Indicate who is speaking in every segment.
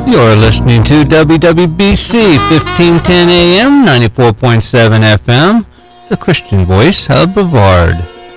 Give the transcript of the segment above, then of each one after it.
Speaker 1: You're listening to WWBC 1510 AM, 94.7 FM, the Christian voice of Brevard.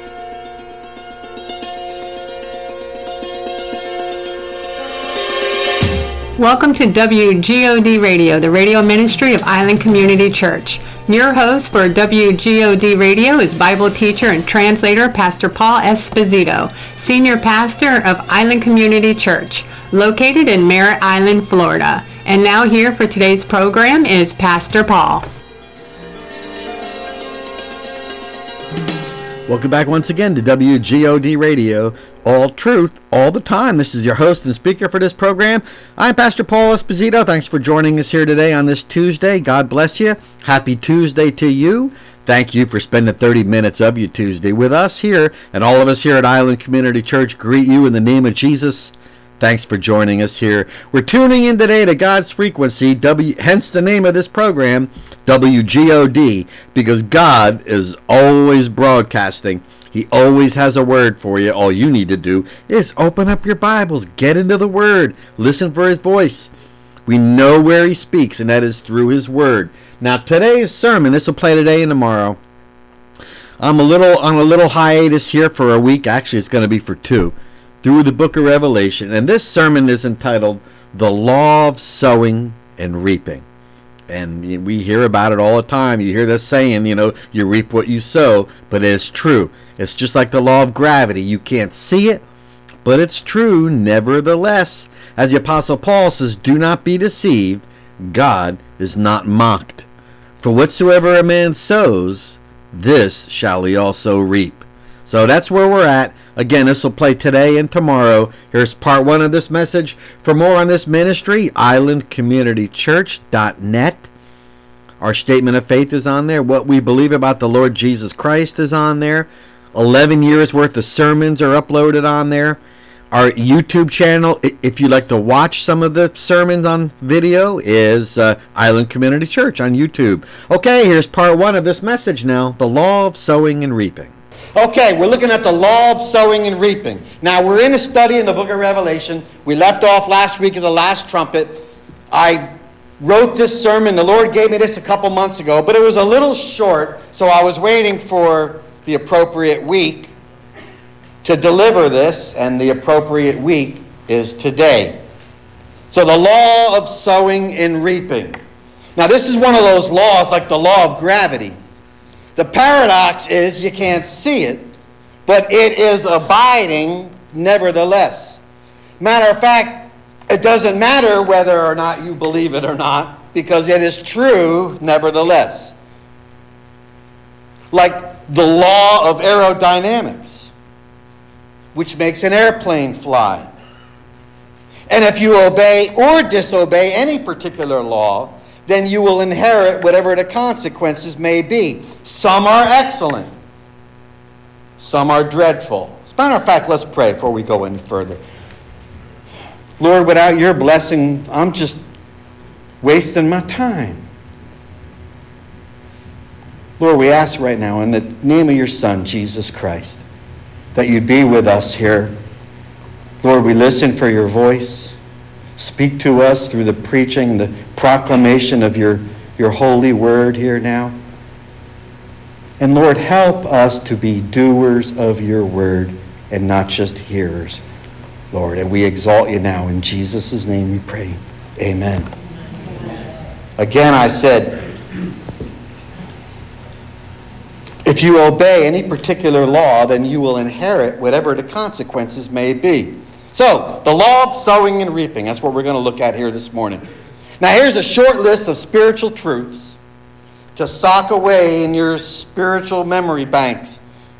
Speaker 2: Welcome to WGOD Radio, the radio ministry of Island Community Church. Your host for WGOD Radio is Bible teacher and translator Pastor Paul Esposito, senior pastor of Island Community Church, located in Merritt Island, Florida. And now here for today's program is Pastor Paul.
Speaker 3: Welcome back once again to WGOD Radio, all truth, all the time. This is your host and speaker for this program. I'm Pastor Paul Esposito. Thanks for joining us here today on this Tuesday. God bless you. Happy Tuesday to you. Thank you for spending 30 minutes of your Tuesday with us here. And all of us here at Island Community Church greet you in the name of Jesus. Thanks for joining us here. We're tuning in today to God's frequency, hence the name of this program, WGOD, because God is always broadcasting. He always has a word for you. All you need to do is open up your Bibles, get into the Word, listen for His voice. We know where He speaks, and that is through His Word. Now, today's sermon, this will play today and tomorrow. I'm on a little hiatus here for a week. Actually, it's going to be for two. Through the book of Revelation. And this sermon is entitled, The Law of Sowing and Reaping. And we hear about it all the time. You hear this saying, you reap what you sow, but it's true. It's just like the law of gravity. You can't see it, but it's true nevertheless. As the Apostle Paul says, do not be deceived. God is not mocked. For whatsoever a man sows, this shall he also reap. So that's where we're at. Again, this will play today and tomorrow. Here's part one of this message. For more on this ministry, islandcommunitychurch.net. Our statement of faith is on there. What we believe about the Lord Jesus Christ is on there. 11 years worth of sermons are uploaded on there. Our YouTube channel, if you'd like to watch some of the sermons on video, is Island Community Church on YouTube. Okay, here's part one of this message now. The Law of Sowing and Reaping. Okay, we're looking at the law of sowing and reaping. Now, we're in a study in the book of Revelation. We left off last week at the last trumpet. I wrote this sermon. The Lord gave me this a couple months ago, but it was a little short, so I was waiting for the appropriate week to deliver this, and the appropriate week is today. So the law of sowing and reaping. Now, this is one of those laws like the law of gravity. The paradox is you can't see it, but it is abiding nevertheless. Matter of fact, it doesn't matter whether or not you believe it or not, because it is true nevertheless. Like the law of aerodynamics, which makes an airplane fly. And if you obey or disobey any particular law, then you will inherit whatever the consequences may be. Some are excellent. Some are dreadful. As a matter of fact, let's pray before we go any further. Lord, without your blessing, I'm just wasting my time. Lord, we ask right now in the name of your Son, Jesus Christ, that you'd be with us here. Lord, we listen for your voice. Speak to us through the preaching, the proclamation of your holy word here now. And Lord, help us to be doers of your word and not just hearers, Lord. And we exalt you now. In Jesus' name we pray. Amen. Again, I said, if you obey any particular law, then you will inherit whatever the consequences may be. So, the law of sowing and reaping, that's what we're going to look at here this morning. Now, here's a short list of spiritual truths to sock away in your spiritual memory banks.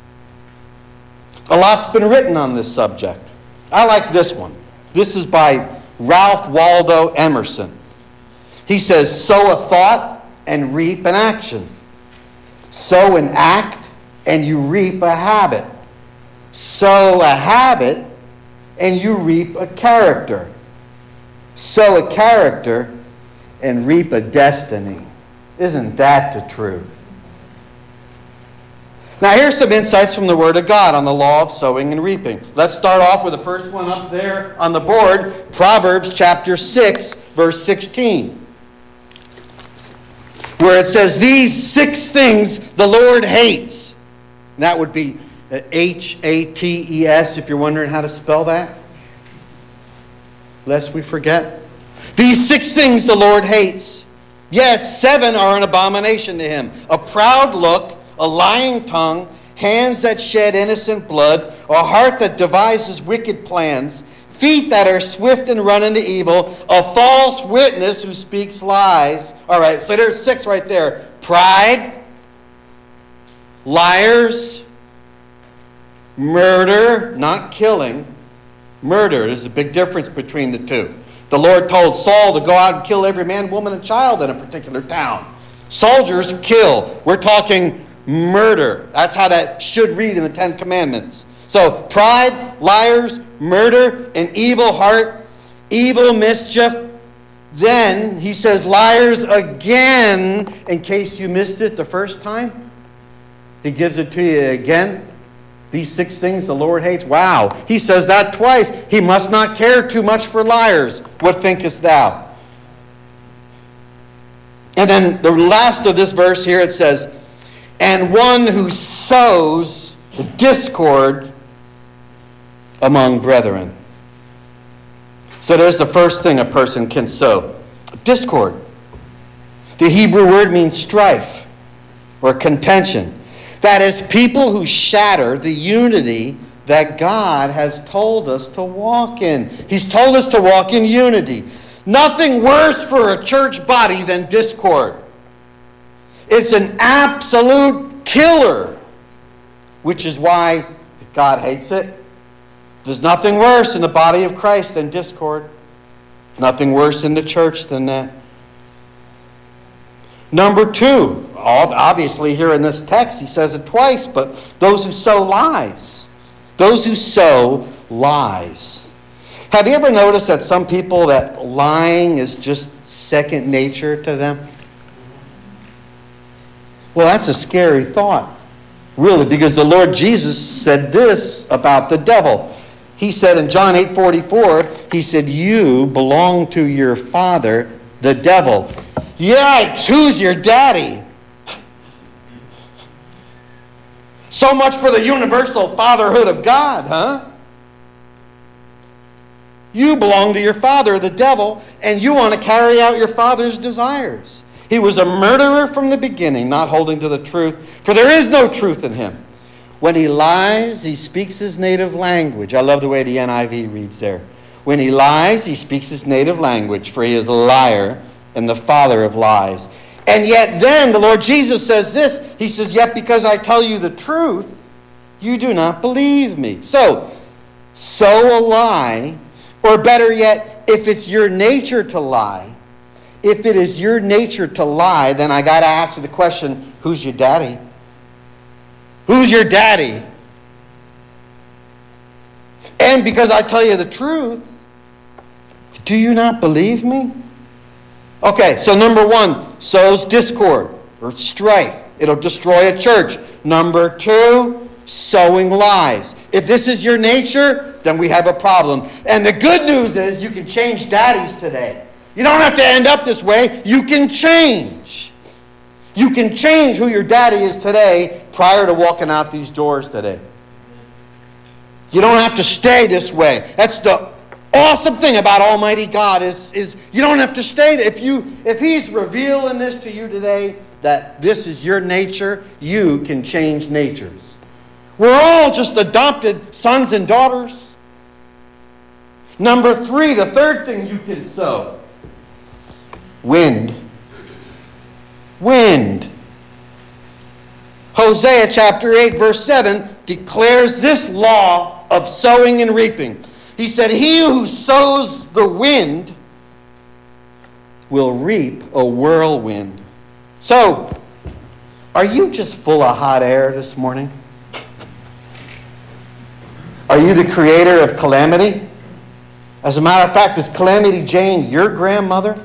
Speaker 3: A lot's been written on this subject. I like this one. This is by Ralph Waldo Emerson. He says, sow a thought and reap an action. Sow an act and you reap a habit. Sow a habit and you reap a character. Sow a character and reap a destiny. Isn't that the truth? Now here's some insights from the Word of God on the law of sowing and reaping. Let's start off with the first one up there on the board, Proverbs chapter 6, verse 16, where it says, these 6 things the Lord hates. And that would be H-A-T-E-S, if you're wondering how to spell that, lest we forget. These 6 things the Lord hates. Yes, 7 are an abomination to him. A proud look, a lying tongue, hands that shed innocent blood, a heart that devises wicked plans, feet that are swift and run into evil, a false witness who speaks lies. All right, so there's 6 right there. Pride, liars, murder, not killing, murder. There's a big difference between the two. The Lord told Saul to go out and kill every man, woman, and child in a particular town. Soldiers kill. We're talking murder. That's how that should read in the 10 Commandments. So pride, liars, murder, an evil heart, evil mischief. Then he says liars again, in case you missed it the first time. He gives it to you again. These 6 things the Lord hates. Wow. He says that twice. He must not care too much for liars. What thinkest thou? And then the last of this verse here, it says, and one who sows discord among brethren. So there's the first thing a person can sow. Discord. The Hebrew word means strife or contention. That is, people who shatter the unity that God has told us to walk in. He's told us to walk in unity. Nothing worse for a church body than discord. It's an absolute killer, which is why God hates it. There's nothing worse in the body of Christ than discord. Nothing worse in the church than that. Number 2, obviously here in this text, he says it twice, but those who sow lies. Those who sow lies. Have you ever noticed that some people, that lying is just second nature to them? Well, that's a scary thought, really, because the Lord Jesus said this about the devil. He said in John 8:44, he said, you belong to your father, the devil. Yikes, who's your daddy? So much for the universal fatherhood of God, huh? You belong to your father, the devil, and you want to carry out your father's desires. He was a murderer from the beginning, not holding to the truth, for there is no truth in him. When he lies, he speaks his native language. I love the way the NIV reads there. When he lies, he speaks his native language, for he is a liar and the father of lies. And yet then the Lord Jesus says this. He says, yet because I tell you the truth, you do not believe me. So, sow a lie, or better yet, if it's your nature to lie, if it is your nature to lie, then I got to ask you the question, who's your daddy? Who's your daddy? And because I tell you the truth, do you not believe me? Okay, so number 1, sows discord or strife. It'll destroy a church. Number 2, sowing lies. If this is your nature, then we have a problem. And the good news is you can change daddies today. You don't have to end up this way. You can change. You can change who your daddy is today prior to walking out these doors today. You don't have to stay this way. That's the awesome thing about Almighty God is you don't have to stay there. If He's revealing this to you today, that this is your nature, you can change natures. We're all just adopted sons and daughters. Number 3, the third thing you can sow. Wind. Wind. Hosea chapter 8 verse 7 declares this law of sowing and reaping. He said, he who sows the wind will reap a whirlwind. So, are you just full of hot air this morning? Are you the creator of calamity? As a matter of fact, is Calamity Jane your grandmother?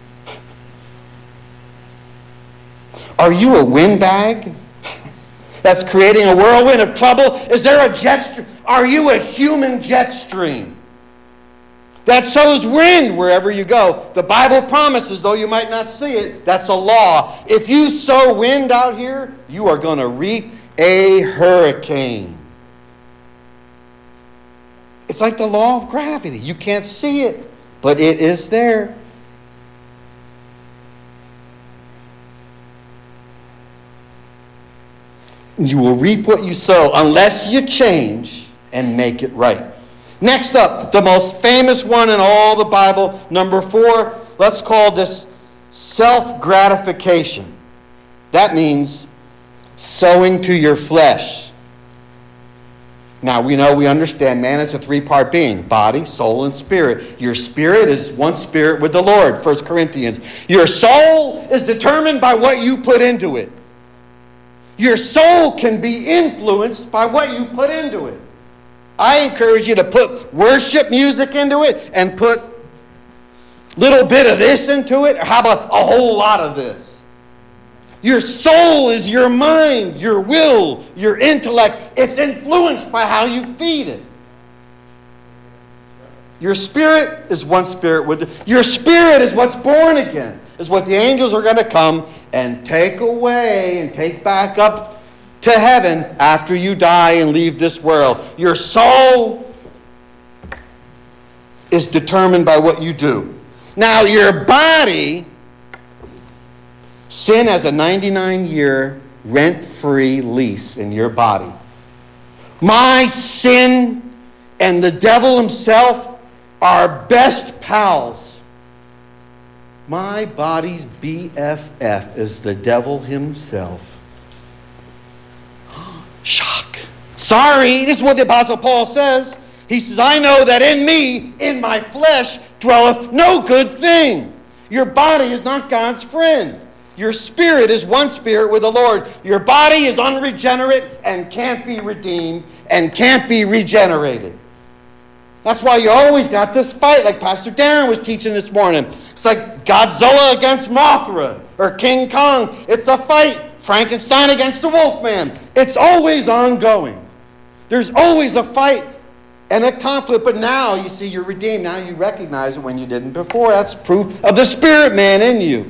Speaker 3: Are you a windbag that's creating a whirlwind of trouble? Is there a jet stream? Are you a human jet stream?
Speaker 4: that sows wind wherever you go. The Bible promises, though you might not see it, that's a law. If you sow wind out here, you are going to reap a hurricane. It's like the law of gravity. You can't see it, but it is there. You will reap what you sow unless you change and make it right. Next up, the most famous one in all the Bible, number 4, let's call this self-gratification. That means sowing to your flesh. Now, we understand man is a 3-part being, body, soul, and spirit. Your spirit is one spirit with the Lord, 1 Corinthians. Your soul is determined by what you put into it. Your soul can be influenced by what you put into it. I encourage you to put worship music into it and put a little bit of this into it. Or how about a whole lot of this? Your soul is your mind, your will, your intellect. It's influenced by how you feed it. Your spirit is one spirit with it. Your spirit is what's born again. Is what the angels are going to come and take away and take back up to heaven after you die and leave this world. Your soul is determined by what you do. Now, your body, sin has a 99-year rent-free lease in your body. My sin and the devil himself are best pals. My body's BFF is the devil himself. Shock. Sorry, this is what the Apostle Paul says. He says, I know that in me, in my flesh, dwelleth no good thing. Your body is not God's friend. Your spirit is one spirit with the Lord. Your body is unregenerate and can't be redeemed and can't be regenerated. That's why you always got this fight, like Pastor Darren was teaching this morning. It's like Godzilla against Mothra or King Kong. It's a fight. Frankenstein against the Wolfman. It's always ongoing. There's always a fight and a conflict. But now, you see, you're redeemed. Now you recognize it when you didn't before. That's proof of the spirit man in you.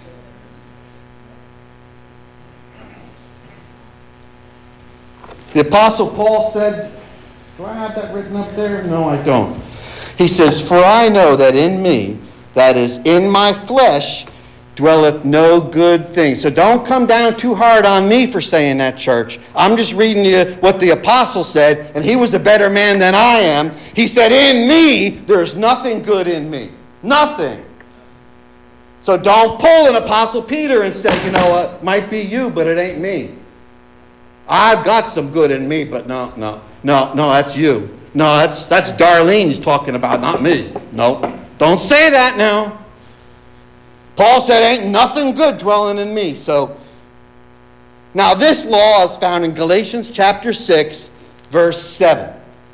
Speaker 4: The Apostle Paul said, do I have that written up there? No, I don't. He says, for I know that in me, that is in my flesh, dwelleth no good thing. So don't come down too hard on me for saying that, church. I'm just reading you what the apostle said, and he was a better man than I am. He said, in me, there's nothing good in me. Nothing. So don't pull an Apostle Peter and say, you know what, might be you, but it ain't me. I've got some good in me, but no, that's you. No, that's Darlene he's talking about, not me. No, don't say that now. Paul said, ain't nothing good dwelling in me. So, now this law is found in Galatians chapter 6, verse 7.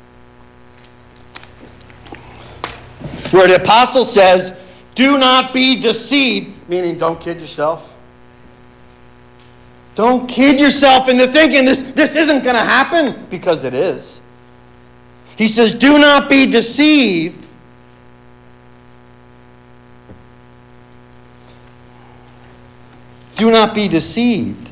Speaker 4: Where the apostle says, do not be deceived, meaning don't kid yourself. Don't kid yourself into thinking this isn't going to happen, because it is. He says, do not be deceived. Do not be deceived.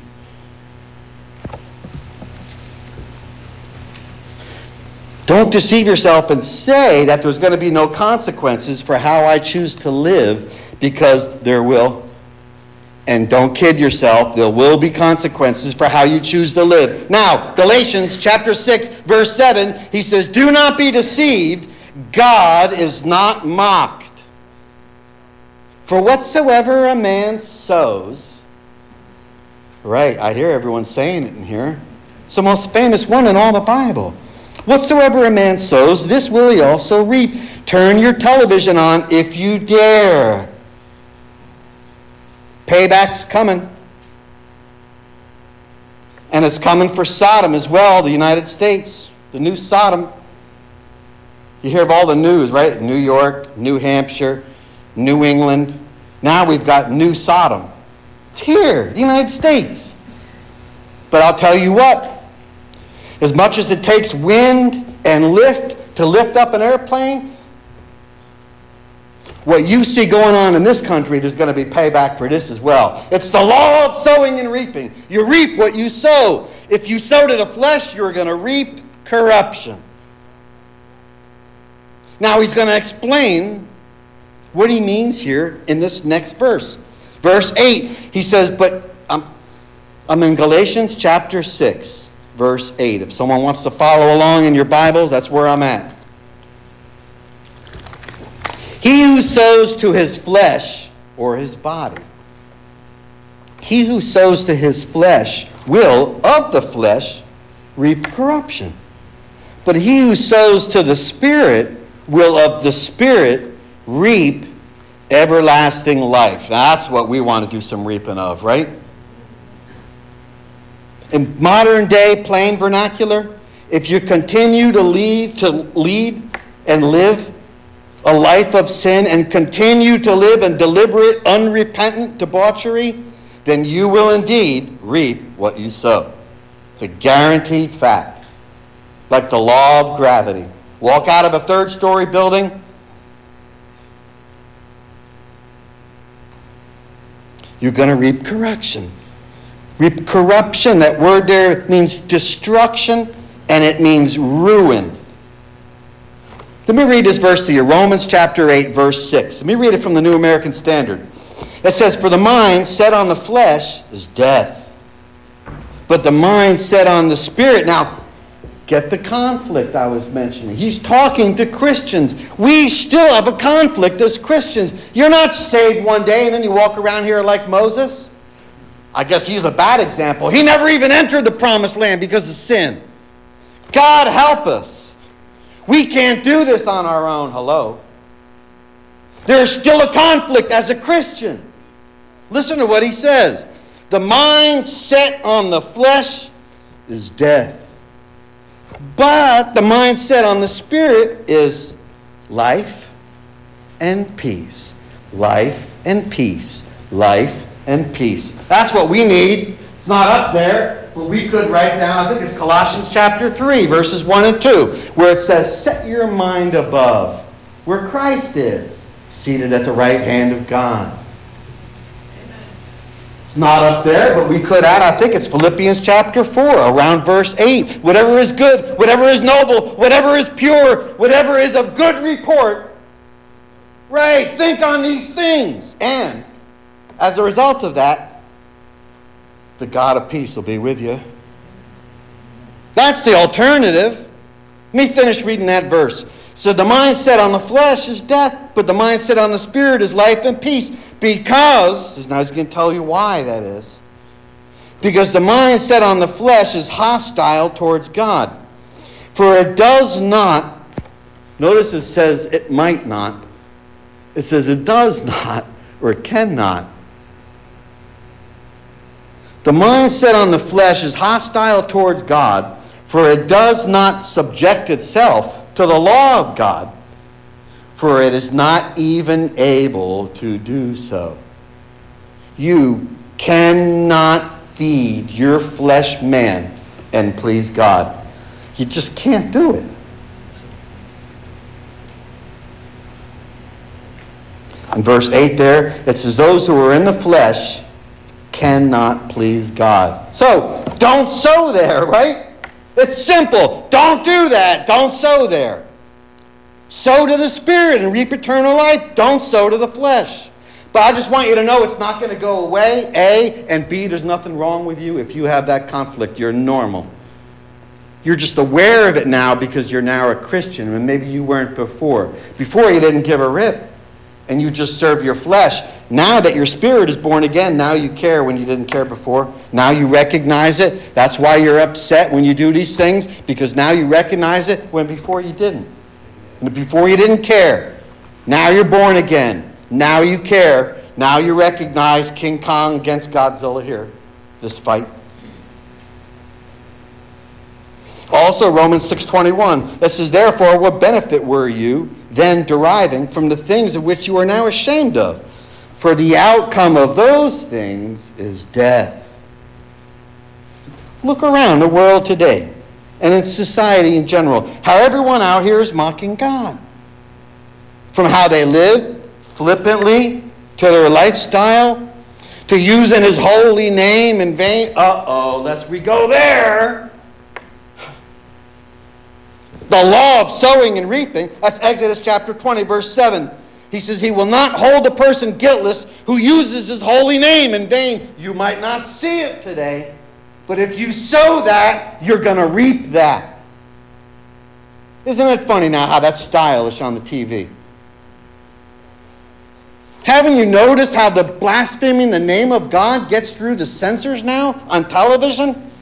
Speaker 4: Don't deceive yourself and say that there's going to be no consequences for how I choose to live, because there will. And don't kid yourself, there will be consequences for how you choose to live. Now, Galatians chapter 6, verse 7, he says, do not be deceived, God is not mocked. For whatsoever a man sows, right, I hear everyone saying it in here. It's the most famous one in all the Bible. Whatsoever a man sows, this will he also reap. Turn your television on if you dare. Payback's coming. And it's coming for Sodom as well, the United States. The new Sodom. You hear of all the news, right? New York, New Hampshire, New England. Now we've got new Sodom. It's here, the United States. But I'll tell you what. As much as it takes wind and lift to lift up an airplane, what you see going on in this country, there's going to be payback for this as well. It's the law of sowing and reaping. You reap what you sow. If you sow to the flesh, you're going to reap corruption. Now he's going to explain what he means here in this next verse. Verse 8, he says, but I'm in Galatians chapter 6, verse 8. If someone wants to follow along in your Bibles, that's where I'm at. He who sows to his flesh, or his body, he who sows to his flesh will, of the flesh, reap corruption. But he who sows to the Spirit will, of the Spirit, reap everlasting life. That's what we want to do some reaping of, right? In modern day plain vernacular, if you continue to lead and live a life of sin and continue to live in deliberate, unrepentant debauchery, then you will indeed reap what you sow. It's a guaranteed fact. Like the law of gravity. Walk out of a third-story building, you're going to reap corruption. Reap corruption. That word there means destruction, and it means ruin. Let me read this verse to you. Romans chapter 8, verse 6. Let me read it from the New American Standard. It says, for the mind set on the flesh is death, but the mind set on the Spirit. Now, get the conflict I was mentioning. He's talking to Christians. We still have a conflict as Christians. You're not saved one day and then you walk around here like Moses. I guess he's a bad example. He never even entered the promised land because of sin. God help us. We can't do this on our own. Hello. There's still a conflict as a Christian. Listen to what he says. The mind set on the flesh is death. But the mind set on the Spirit is life and peace. Life and peace. Life and peace. That's what we need. It's not up there, but we could write down, I think it's Colossians chapter 3, verses 1 and 2, where it says, set your mind above, where Christ is, seated at the right hand of God. It's not up there, but we could add, I think it's Philippians chapter 4, around verse 8. Whatever is good, whatever is noble, whatever is pure, whatever is of good report. Right, think on these things. And as a result of that, the God of peace will be with you. That's the alternative. Let me finish reading that verse. So the mind set on the flesh is death, but the mind set on the Spirit is life and peace. Because, now he's going to tell you why that is. Because the mind set on the flesh is hostile towards God. For it does not, notice it says it might not. It says it does not, or it cannot. The mind set on the flesh is hostile towards God, for it does not subject itself to the law of God, for it is not even able to do so. You cannot feed your flesh man and please God. You just can't do it. In verse 8 there, it says, those who are in the flesh cannot please God. So, don't sow there, right? It's simple. Don't do that. Don't sow there. Sow to the Spirit and reap eternal life. Don't sow to the flesh. But I just want you to know it's not going to go away, A, and B, there's nothing wrong with you if you have that conflict. You're normal. You're just aware of it now because you're now a Christian, and maybe you weren't before. Before, you didn't give a rip, and you just serve your flesh. Now that your spirit is born again, now you care when you didn't care before. Now you recognize it. That's why you're upset when you do these things, because now you recognize it when before you didn't. And before you didn't care. Now you're born again. Now you care. Now you recognize King Kong against Godzilla here. This fight. Also, Romans 6:21, that says, therefore, what benefit were you then deriving from the things of which you are now ashamed of? For the outcome of those things is death. Look around the world today, and in society in general, how everyone out here is mocking God. From how they live, flippantly to their lifestyle, to using his holy name in vain. Lest we go there. The law of sowing and reaping. That's Exodus chapter 20, verse 7. He says, he will not hold a person guiltless who uses his holy name in vain. You might not see it today, but if you sow that, you're going to reap that. Isn't it funny now how that's stylish on the TV? Haven't you noticed how the blaspheming the name of God gets through the censors now on television?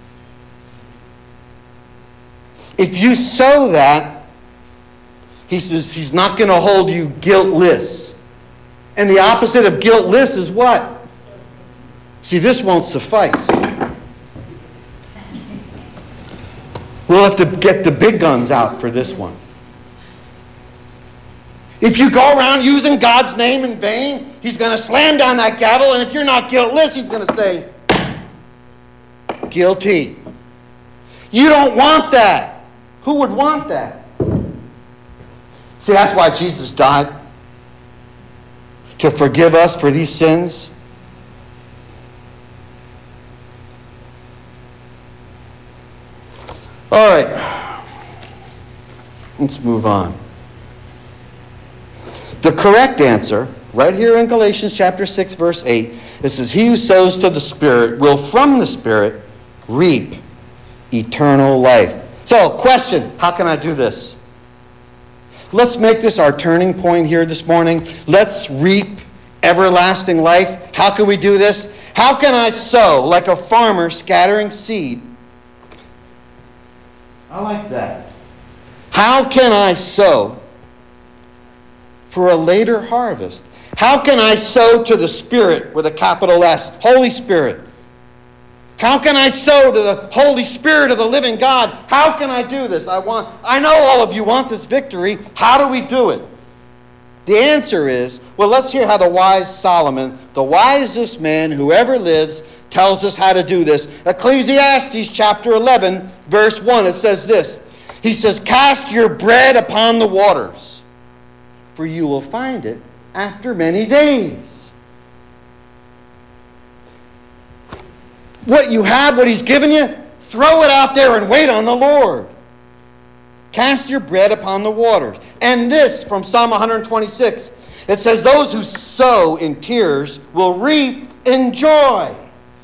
Speaker 4: If you sow that, he says he's not going to hold you guiltless. And the opposite of guiltless is what? See, this won't suffice. We'll have to get the big guns out for this one. If you go around using God's name in vain, he's going to slam down that gavel, and if you're not guiltless, he's going to say, guilty. You don't want that. Who would want that? See, that's why Jesus died. To forgive us for these sins. All right. Let's move on. The correct answer, right here in Galatians chapter 6, verse 8, it says, he who sows to the Spirit will from the Spirit reap eternal life. So, question, how can I do this? Let's make this our turning point here this morning. Let's reap everlasting life. How can we do this? How can I sow like a farmer scattering seed? I like that. How can I sow for a later harvest? How can I sow to the Spirit with a capital S, Holy Spirit? How can I sow to the Holy Spirit of the living God? How can I do this? I know all of you want this victory. How do we do it? The answer is, well, let's hear how the wise Solomon, the wisest man who ever lives, tells us how to do this. Ecclesiastes chapter 11, verse 1, it says this. He says, cast your bread upon the waters, for you will find it after many days. What you have, what he's given you, throw it out there and wait on the Lord. Cast your bread upon the waters. And this from Psalm 126. It says, those who sow in tears will reap in joy.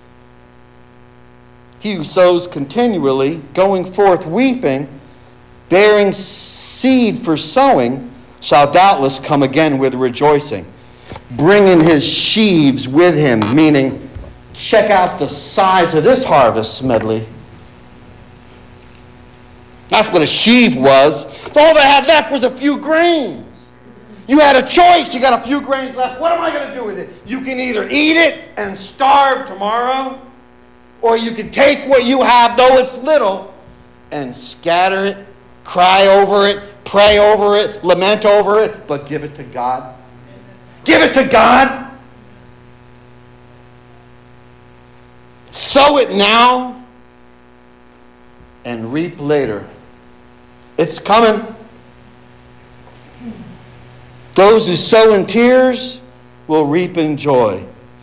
Speaker 4: He who sows continually, going forth weeping, bearing seed for sowing, shall doubtless come again with rejoicing, bringing his sheaves with him, meaning, check out the size of this harvest, Smedley. That's what a sheaf was. So all they had left was a few grains. You had a choice. You got a few grains left. What am I going to do with it? You can either eat it and starve tomorrow, or you can take what you have, though it's little, and scatter it, cry over it, pray over it, lament over it, but give it to God. Give it to God. Sow it now and reap later. It's coming. Those who sow in tears will reap in joy.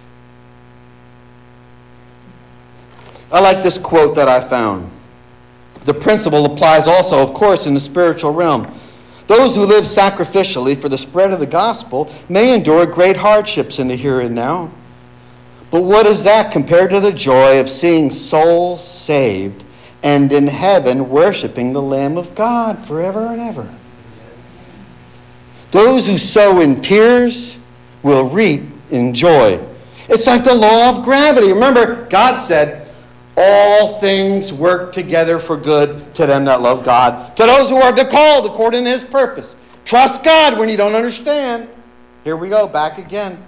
Speaker 4: I like this quote that I found. The principle applies also, of course, in the spiritual realm. Those who live sacrificially for the spread of the gospel may endure great hardships in the here and now. But what is that compared to the joy of seeing souls saved and in heaven worshiping the Lamb of God forever and ever? Those who sow in tears will reap in joy. It's like the law of gravity. Remember, God said, all things work together for good to them that love God, to those who are the called according to his purpose. Trust God when you don't understand. Here we go, back again.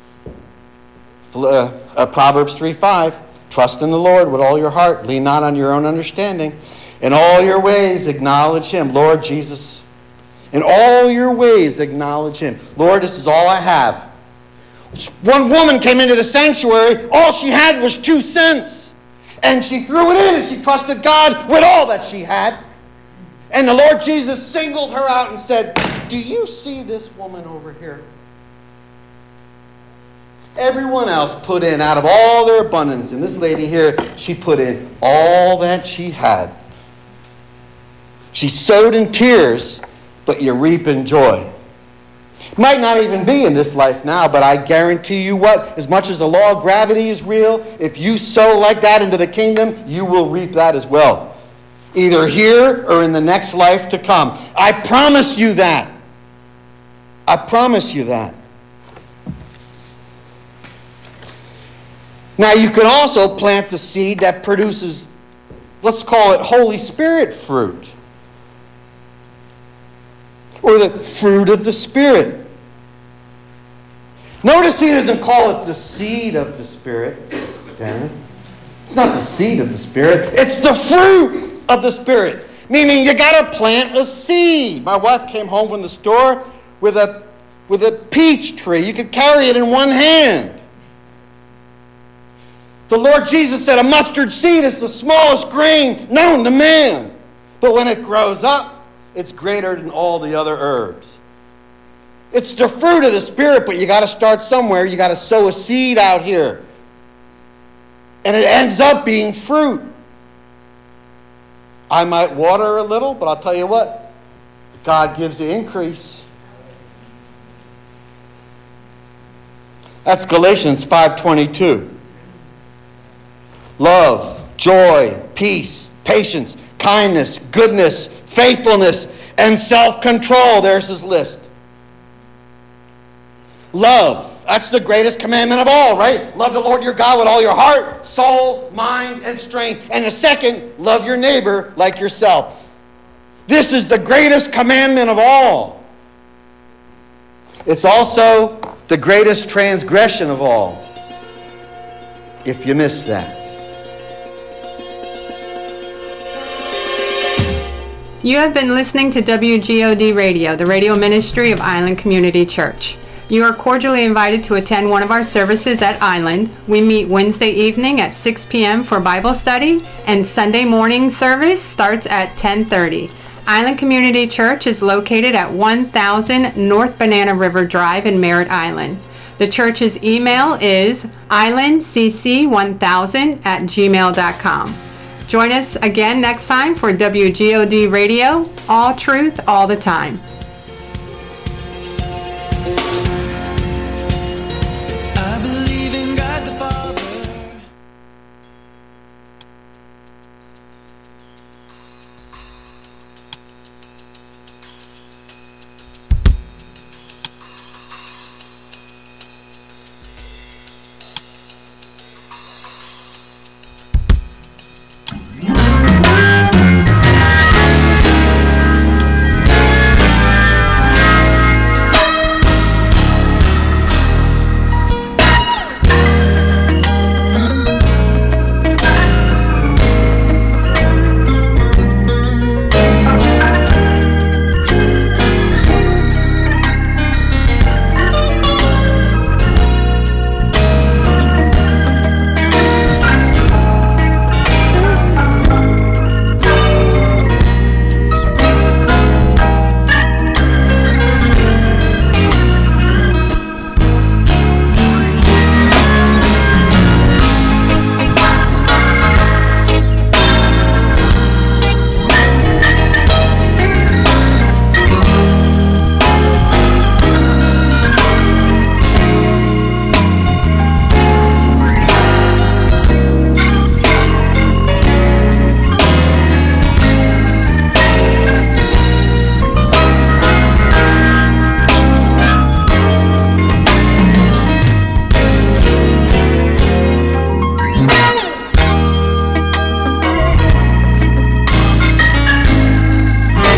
Speaker 4: Proverbs 3:5. Trust in the Lord with all your heart. Lean not on your own understanding. In all your ways acknowledge him. Lord Jesus, in all your ways acknowledge him. Lord, this is all I have. One woman came into the sanctuary. All she had was 2 cents. And she threw it in and she trusted God with all that she had. And the Lord Jesus singled her out and said, do you see this woman over here? Everyone else put in out of all their abundance. And this lady here, she put in all that she had. She sowed in tears, but you reap in joy. Might not even be in this life now, but I guarantee you what, as much as the law of gravity is real, if you sow like that into the kingdom, you will reap that as well. Either here or in the next life to come. I promise you that. I promise you that. Now you can also plant the seed that produces, let's call it Holy Spirit fruit. Or the fruit of the Spirit. Notice he doesn't call it the seed of the Spirit. Damn it. It's not the seed of the Spirit. It's the fruit of the Spirit. Meaning you got to plant a seed. My wife came home from the store with a peach tree. You could carry it in one hand. The Lord Jesus said a mustard seed is the smallest grain known to man. But when it grows up, it's greater than all the other herbs. It's the fruit of the Spirit, but you got to start somewhere. You got to sow a seed out here. And it ends up being fruit. I might water a little, but I'll tell you what, God gives the increase. That's Galatians 5:22. Love, joy, peace, patience, kindness, goodness, faithfulness, and self-control. There's his list. Love. That's the greatest commandment of all, right? Love the Lord your God with all your heart, soul, mind, and strength. And the second, love your neighbor like yourself. This is the greatest commandment of all. It's also the greatest transgression of all, if you miss that.
Speaker 2: You have been listening to WGOD Radio, the radio ministry of Island Community Church. You are cordially invited to attend one of our services at Island. We meet Wednesday evening at 6 p.m. for Bible study, and Sunday morning service starts at 10:30. Island Community Church is located at 1000 North Banana River Drive in Merritt Island. The church's email is islandcc1000@gmail.com. Join us again next time for WGOD Radio, all truth, all the time.